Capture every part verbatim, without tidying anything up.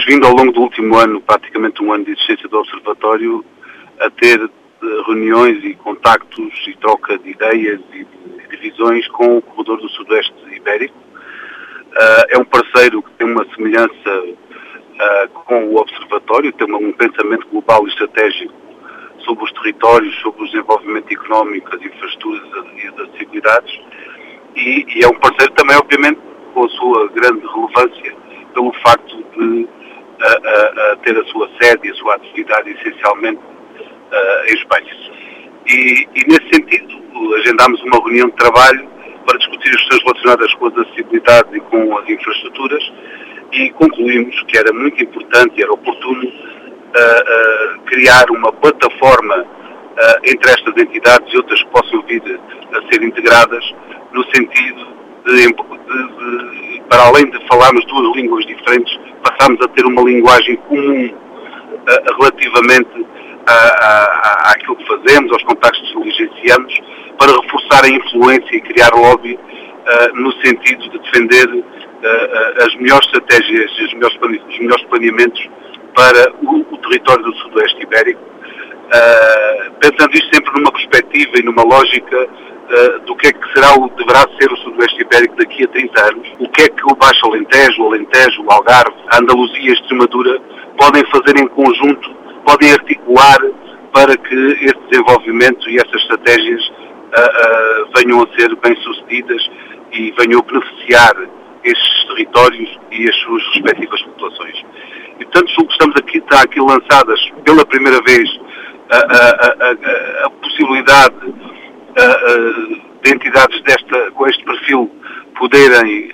vindo ao longo do último ano, praticamente um ano de existência do Observatório, a ter uh, reuniões e contactos e troca de ideias e de, de visões com o Corredor do Sudoeste Ibérico. Uh, é um parceiro que tem uma semelhança uh, com o Observatório, tem um pensamento global e estratégico sobre os territórios, sobre o desenvolvimento económico, as infraestruturas e as acessibilidades, e, e é um parceiro também, obviamente, com a sua grande relevância, pelo facto de a, a, a ter a sua sede e a sua atividade essencialmente uh, em Espanha. E, e nesse sentido, agendámos uma reunião de trabalho para discutir as questões relacionadas com as acessibilidades e com as infraestruturas, e concluímos que era muito importante e era oportuno uh, uh, criar uma plataforma uh, entre estas entidades e outras que possam vir a ser integradas, no sentido de, de, de, para além de falarmos duas línguas diferentes, passarmos a ter uma linguagem comum uh, relativamente a, a, àquilo que fazemos, aos contactos que diligenciamos, para reforçar a influência e criar lobby uh, no sentido de defender uh, uh, as melhores estratégias, os melhores, os melhores planeamentos para o, o território do Sudoeste Ibérico, uh, pensando isto sempre numa perspectiva e numa lógica uh, do que é que será o, deverá ser o Sudoeste Ibérico daqui a trinta anos, o que é que o Baixo Alentejo, o Alentejo, o Algarve, a Andaluzia e a Extremadura podem fazer em conjunto, podem articular para que esse desenvolvimento e essas estratégias uh, uh, venham a ser bem-sucedidas e venham a beneficiar estes territórios e as suas respectivas populações. E, portanto, julgo que estamos aqui, está aqui lançadas pela primeira vez a, a, a, a possibilidade a, a, de entidades desta, com este perfil poderem,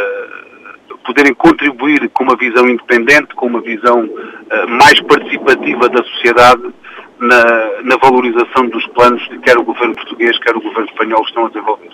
a, poderem contribuir com uma visão independente, com uma visão a, mais participativa da sociedade na, na valorização dos planos que quer o governo português, quer o governo espanhol estão a desenvolver.